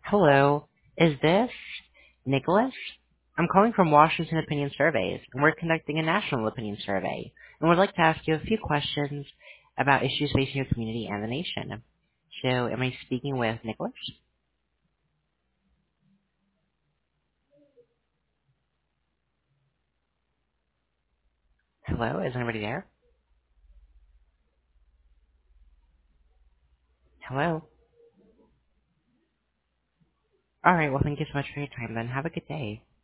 Hello, is this Nicholas? I'm calling from Washington Opinion Surveys, and we're conducting a national opinion survey, and would like to ask you a few questions about issues facing your community and the nation. So, am I speaking with Nicholas? Hello, is anybody there? Hello? Alright, well thank you so much for your time then. Have a good day.